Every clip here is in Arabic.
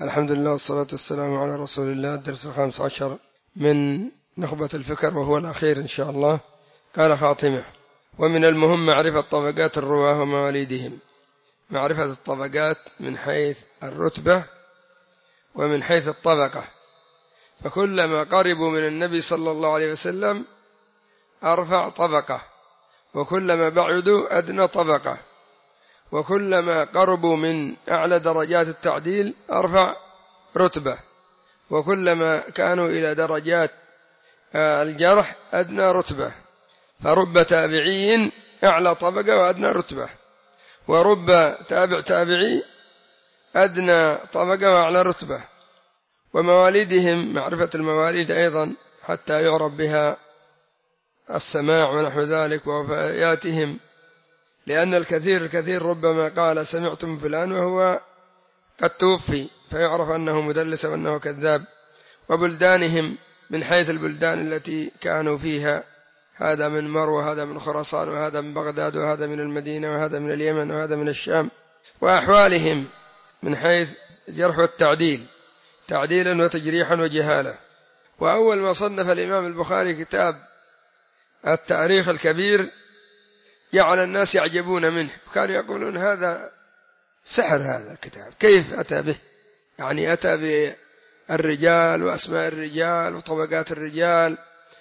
الحمد لله والصلاة والسلام على رسول الله. الدرس 15 من نخبة الفكر وهو الأخير إن شاء الله. قال خاتمة: ومن المهم معرفة طبقات الرواة ومواليدهم، معرفة الطبقات من حيث الرتبة ومن حيث الطبقة، فكلما قربوا من النبي صلى الله عليه وسلم أرفع طبقة، وكلما بعدوا أدنى طبقة، وكلما قربوا من أعلى درجات التعديل أرفع رتبة، وكلما كانوا إلى درجات الجرح أدنى رتبة، فرب تابعي أعلى طبقة وأدنى رتبة، ورب تابع تابعي أدنى طبقة وأعلى رتبة. ومواليدهم، معرفة المواليد أيضا حتى يعرف بها السماع ونحو ذلك، ووفياتهم، لأن الكثير ربما قال سمعت من فلان وهو قد توفي فيعرف أنه مدلس وأنه كذاب. وبلدانهم من حيث البلدان التي كانوا فيها، هذا من مرو وهذا من خراسان وهذا من بغداد وهذا من المدينة وهذا من اليمن وهذا من الشام. وأحوالهم من حيث الجرح والتعديل، تعديلا وتجريحا وجهالة. وأول ما صنف الإمام البخاري كتاب التاريخ الكبير جعل الناس يعجبون منه، كانوا يقولون هذا سحر، هذا الكتاب كيف أتى به؟ يعني أتى بالرجال وأسماء الرجال وطبقات الرجال،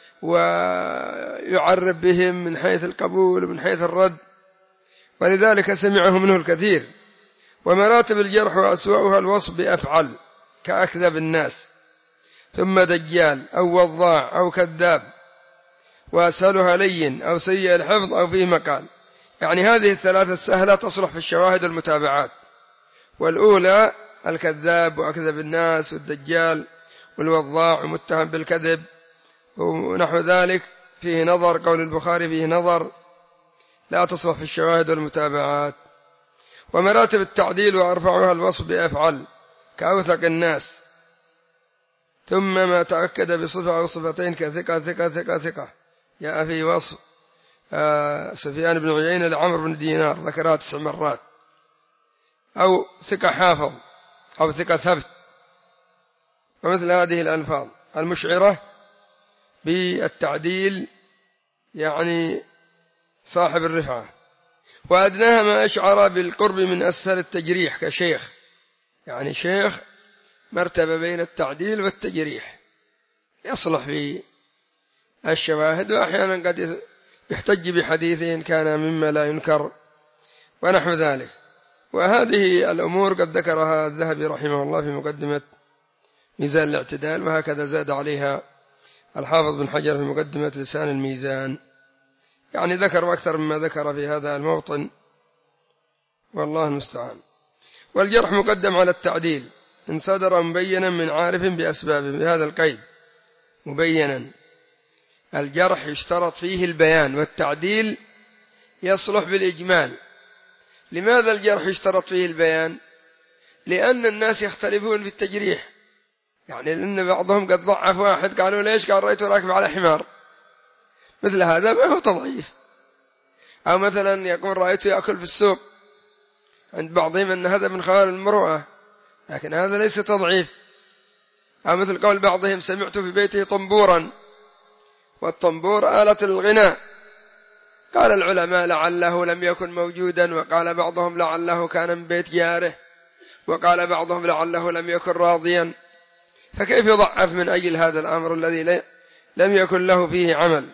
ويعرف بهم من حيث القبول ومن حيث الرد، ولذلك سمعه منه الكثير. ومراتب الجرح وأسوأها الوصف بأفعل كأكذب الناس، ثم دجال أو وضاع أو كذاب، وأسهلها لين أو سيء الحفظ أو فيه مقال. يعني هذه الثلاثة السهلة تصلح في الشواهد والمتابعات، والأولى الكذاب وأكذب الناس والدجال والوضاع ومتهم بالكذب ونحو ذلك فيه نظر، قول البخاري فيه نظر، لا تصلح في الشواهد والمتابعات. ومراتب التعديل وأرفعها الوصف بأفعل كأوثق الناس، ثم ما تأكد بصفة أو صفتين كثقة ثقة ثقة ثقة، جاء في وصف سفيان بن عيينة لعمر بن دينار ذكرها 9 مرات، أو ثقة حافظ أو ثقة ثبت، ومثل هذه الألفاظ المشعرة بالتعديل، يعني صاحب الرفعة. وأدناها ما أشعر بالقرب من أسهل التجريح كشيخ، يعني شيخ مرتبة بين التعديل والتجريح، يصلح في الشواهد، وأحيانا قد يحتج بحديثه إن كان مما لا ينكر ونحو ذلك. وهذه الأمور قد ذكرها الذهبي رحمه الله في مقدمة ميزان الاعتدال، وهكذا زاد عليها الحافظ بن حجر في مقدمة لسان الميزان، يعني ذكر أكثر مما ذكر في هذا الموطن، والله المستعان. والجرح مقدم على التعديل إن صدر مبينا من عارف بأسبابه، بهذا القيد مبينا. الجرح يشترط فيه البيان، والتعديل يصلح بالإجمال. لماذا الجرح يشترط فيه البيان؟ لأن الناس يختلفون في التجريح، يعني لأن بعضهم قد ضعف واحد قالوا ليش؟ قال رأيته راكب على حمار، مثل هذا ما هو تضعيف. أو مثلا يقول رأيته يأكل في السوق، عند بعضهم أن هذا من خوارم المروءة، لكن هذا ليس تضعيف. أو مثل قول بعضهم سمعت في بيته طنبورا، والطنبور آلة الغناء، قال العلماء لعله لم يكن موجودا، وقال بعضهم لعله كان من بيت جاره، وقال بعضهم لعله لم يكن راضيا. فكيف يضعف من أجل هذا الأمر الذي لم يكن له فيه عمل؟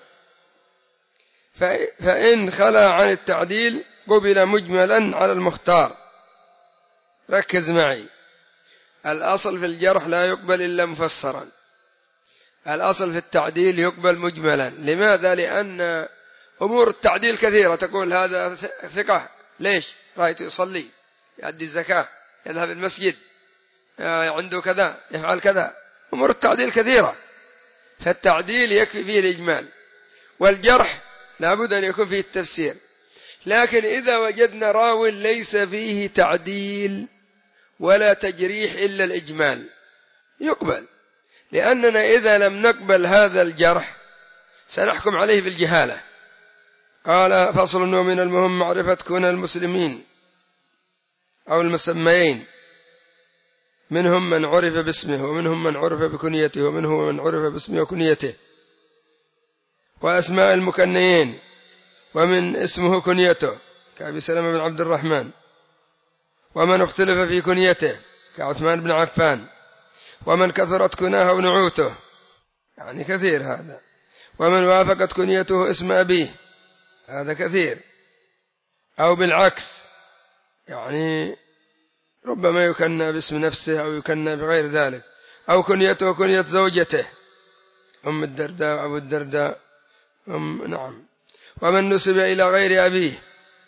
فإن خلا عن التعديل قبل مجملا على المختار. ركز معي، الأصل في الجرح لا يقبل إلا مفسرا، الأصل في التعديل يقبل مجملا. لماذا؟ لأن أمور التعديل كثيرة، تقول هذا ثقة، ليش؟ رأيته يصلي، يؤدي الزكاة، يذهب المسجد، عنده كذا، يفعل كذا، أمور التعديل كثيرة، فالتعديل يكفي فيه الإجمال. والجرح لابد أن يكون فيه التفسير. لكن إذا وجدنا راو ليس فيه تعديل ولا تجريح إلا الإجمال يقبل، لأننا إذا لم نقبل هذا الجرح سنحكم عليه بالجهالة. قال فصل: ومن المهم معرفة كون المسلمين أو المسميين منهم من عرف باسمه ومنهم من عرف بكنيته ومنهم من عرف باسمه وكنيته، وأسماء المكنيين ومن اسمه كنيته كأبي سلمة بن عبد الرحمن، ومن اختلف في كنيته كعثمان بن عفان، ومن كثرت كناه ونعوته، يعني كثير هذا، ومن وافقت كنيته اسم أبيه، هذا كثير، أو بالعكس، يعني ربما يكنى باسم نفسه أو يكنى بغير ذلك، أو كنيته كنية زوجته أم الدرداء وأبو الدرداء نعم. ومن نسب إلى غير أبيه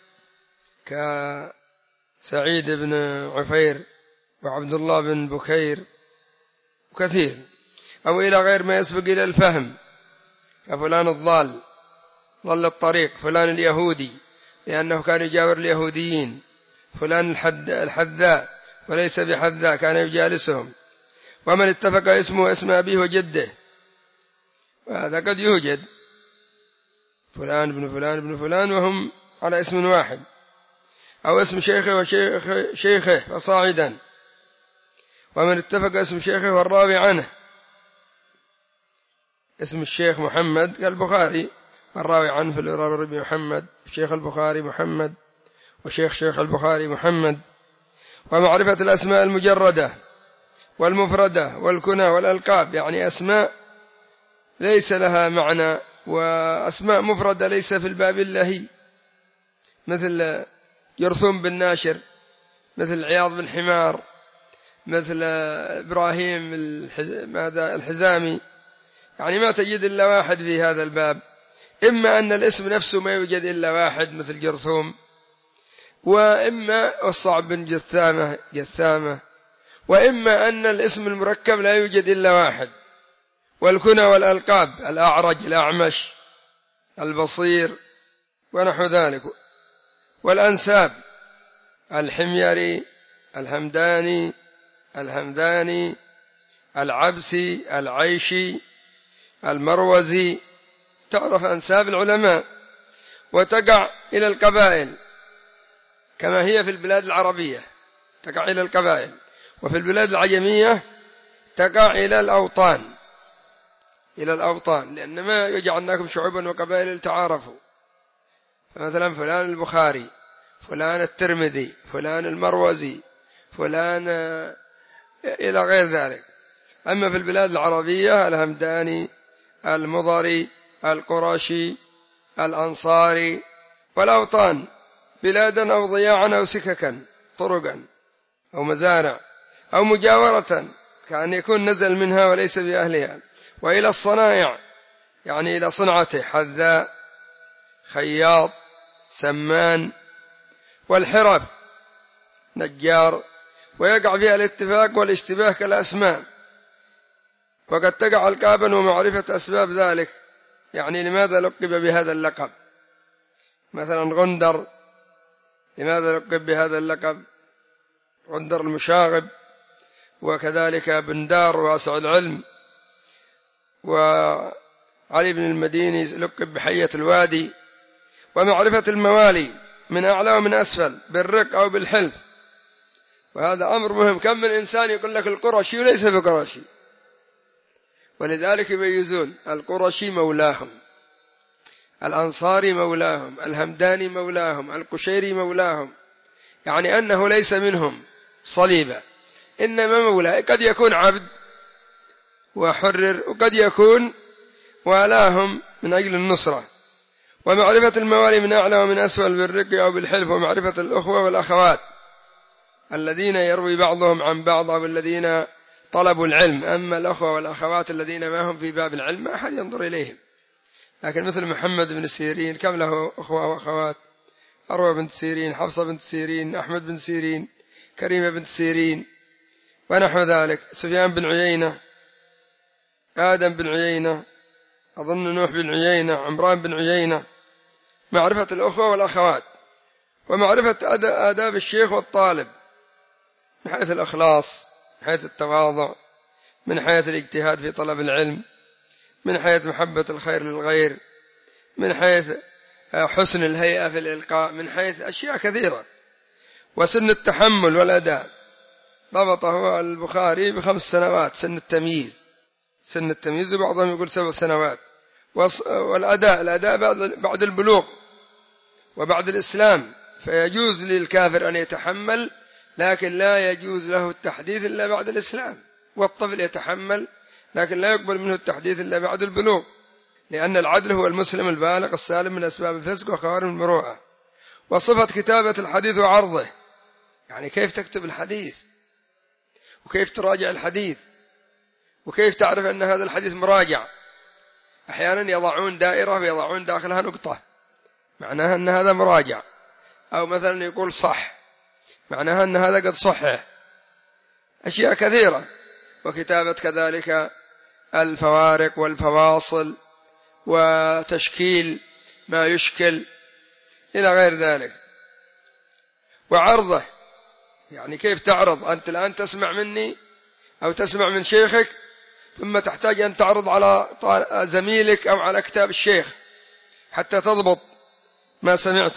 كسعيد بن عفير وعبد الله بن بكير وكثير، أو إلى غير ما يسبق إلى الفهم كفلان الضال ضل الطريق، فلان اليهودي لأنه كان يجاور اليهوديين، فلان الحذاء وليس بحذاء كان يجالسهم، ومن اتفق اسمه واسم أبيه وجده، وهذا قد يوجد فلان بن فلان بن فلان وهم على اسم واحد، أو اسم شيخه وشيخ شيخه فصاعدا، ومن اتفق اسم شيخه والراوي عنه، اسم الشيخ محمد كالبخاري والراوي عنه في الراوي محمد، شيخ البخاري محمد وشيخ شيخ البخاري محمد. ومعرفة الأسماء المجردة والمفردة والكنى والألقاب، يعني أسماء ليس لها معنى، وأسماء مفردة ليس في الباب اللهي، مثل جرثوم بن ناشر، مثل عياض بن حمار، مثل إبراهيم الحزامي، يعني ما تجد إلا واحد في هذا الباب، إما أن الاسم نفسه ما يوجد إلا واحد مثل جرثوم، وإما الصعب بن جثامة، وإما أن الاسم المركب لا يوجد إلا واحد. والكنى والألقاب الأعرج الأعمش البصير ونحو ذلك. والأنساب الحميري الهمداني الهمداني العبسي العيشي المروزي، تعرف أنساب العلماء، وتقع إلى القبائل كما هي في البلاد العربية، تقع إلى القبائل، وفي البلاد العجمية تقع إلى الأوطان، لأن ما يجعلناكم شعوبا وقبائل لتعارفوا، فمثلا فلان البخاري، فلان الترمذي، فلان المروزي، فلان إلى غير ذلك. أما في البلاد العربية الهمداني المضري القرشي الأنصاري. والأوطان بلادا أو ضياعا أو سككا، طرقا أو مزارع أو مجاورة، كأن يكون نزل منها وليس بأهلها. وإلى الصنائع، يعني إلى صنعته، حذاء خياط سمان. والحرف نجار، ويقع فيها الاتفاق والاشتباه كالأسماء، وقد تقع ألقابا ومعرفة أسباب ذلك، يعني لماذا لقب بهذا اللقب، مثلا غندر، لماذا لقب بهذا اللقب غندر المشاغب، وكذلك بندار واسع العلم. وعلي بن المديني لقب بحية الوادي. ومعرفة الموالي من أعلى ومن أسفل بالرق أو بالحلف، وهذا أمر مهم، كم من إنسان يقول لك القرشي وليس بقرشي، ولذلك يميزون القرشي مولاهم، الأنصاري مولاهم، الهمداني مولاهم، القشيري مولاهم، يعني أنه ليس منهم صليبة، إنما مولاه، قد يكون عبد وحرر، وقد يكون والاهم من أجل النصرة. ومعرفة الموالي من أعلى ومن أسفل بالرق أو بالحلف. ومعرفة الأخوة والأخوات الذين يروي بعضهم عن بعض أو الذين طلبوا العلم، أما الأخوة والأخوات الذين ما هم في باب العلم ما أحد ينظر إليهم، لكن مثل محمد بن سيرين كم له أخوة وأخوات، أروى بنت سيرين، حفصة بنت سيرين، أحمد بن سيرين، كريمة بنت سيرين ونحو ذلك، سفيان بن عيينة، آدم بن عيينة، أظن نوح بن عيينة، عمران بن عيينة. معرفة الأخوة والأخوات. ومعرفة آداب الشيخ والطالب من حيث الإخلاص، من حيث التواضع، من حيث الاجتهاد في طلب العلم، من حيث محبة الخير للغير، من حيث حسن الهيئة في الإلقاء، من حيث أشياء كثيرة. وسن التحمل والأداء، ضبطه البخاري ب5 سنوات، سن التمييز، وبعضهم يقول 7 سنوات. والأداء بعد البلوغ وبعد الإسلام، فيجوز للكافر أن يتحمل، لكن لا يجوز له التحديث إلا بعد الإسلام. والطفل يتحمل لكن لا يقبل منه التحديث إلا بعد البلوغ، لأن العدل هو المسلم البالغ السالم من أسباب الفسق وخوارم المروءة. وصفة كتابة الحديث وعرضه، يعني كيف تكتب الحديث، وكيف تراجع الحديث، وكيف تعرف أن هذا الحديث مراجع. أحيانا يضعون دائرة ويضعون داخلها نقطة، معناها أن هذا مراجع. أو مثلا يقول صح، معناها أن هذا قد صحح. أشياء كثيرة. وكتابة كذلك الفوارق والفواصل وتشكيل ما يشكل إلى غير ذلك. وعرضه، يعني كيف تعرض. أنت الآن تسمع مني أو تسمع من شيخك، ثم تحتاج أن تعرض على زميلك أو على كتاب الشيخ حتى تضبط ما سمعت.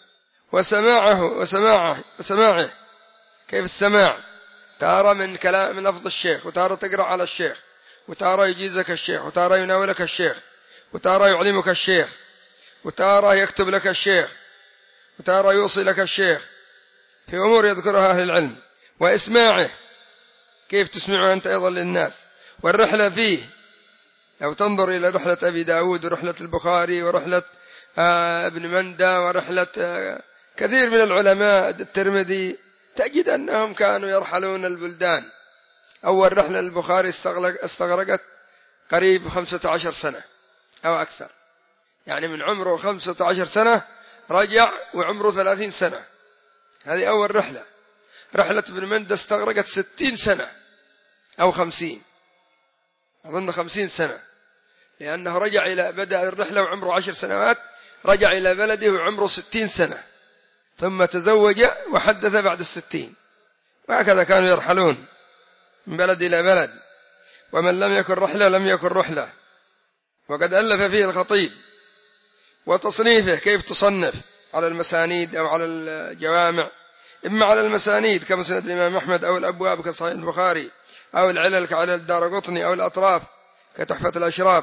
وسماعه كيف السماع، تارى من كلام من لفظ الشيخ، وتارى تقرأ على الشيخ، وتارى يجيزك الشيخ، وتارى يناولك الشيخ، وتارى يعلمك الشيخ، وتارى يكتب لك الشيخ، وتارى يوصي لك الشيخ في أمور يذكرها أهل العلم. وإسماعه، كيف تسمعه أنت أيضا للناس. والرحلة فيه، لو تنظر إلى رحلة أبي داود ورحلة البخاري ورحلة ابن مندى ورحلة كثير من العلماء، الترمذي، تجد أنهم كانوا يرحلون البلدان. أول رحلة للبخاري استغرقت قريب 15 سنة أو أكثر، يعني من عمره 15 سنة رجع وعمره 30 سنة. هذه أول رحلة. رحلة ابن مندى استغرقت 60 سنة أو 50، أظن 50 سنة، لأنه بدأ الرحلة وعمره 10 سنوات، رجع إلى بلده وعمره 60 سنة، ثم تزوج وحدث بعد 60. وهكذا كانوا يرحلون من بلد إلى بلد. ومن لم يكن رحلة لم يكن رحلة. وقد ألف فيه الخطيب. وتصنيفه، كيف تصنف على المسانيد أو على الجوامع. إما على المسانيد كمسند الإمام أحمد، أو الأبواب كصحيح البخاري، أو العلل كعلل الدارقطني، أو الأطراف كتحفة الأشراف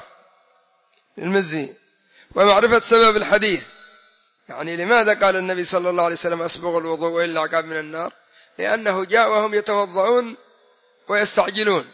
المزي. ومعرفة سبب الحديث، يعني لماذا قال النبي صلى الله عليه وسلم أسبغ الوضوء وإلا عقاب من النار، لأنه جاء وهم يتوضعون ويستعجلون.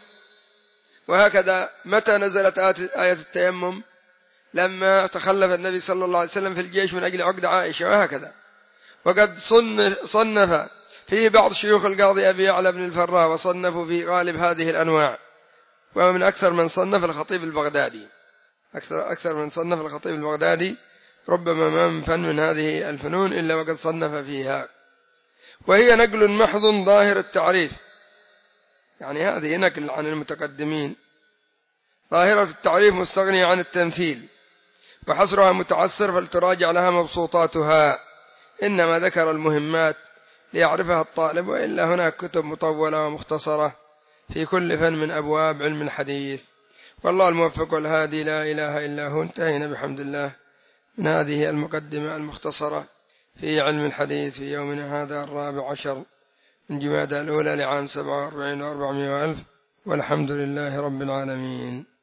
وهكذا متى نزلت آية التيمم، لما تخلف النبي صلى الله عليه وسلم في الجيش من أجل عقد عائشة. وهكذا. وقد صنف فيه بعض شيوخ القاضي أبي يعلى بن الفراء، وصنفوا في غالب هذه الأنواع. ومن أكثر من صنف الخطيب البغدادي، أكثر من صنف الخطيب البغدادي، ربما ما من فن من هذه الفنون إلا وقد صنف فيها. وهي نقل محض ظاهر التعريف، يعني هذه نقل عن المتقدمين. ظاهرة التعريف مستغنية عن التمثيل، وحصرها متعسر، فلتراجع لها مبسوطاتها. إنما ذكر المهمات ليعرفها الطالب، وإلا هناك كتب مطولة ومختصرة في كل فن من أبواب علم الحديث. والله الموفق والهادي، لا إله إلا هو. انتهينا بحمد الله من هذه المقدمة المختصرة في علم الحديث في يومنا هذا 14 من جمادى الأولى لعام 47 و400 ألف، والحمد لله رب العالمين.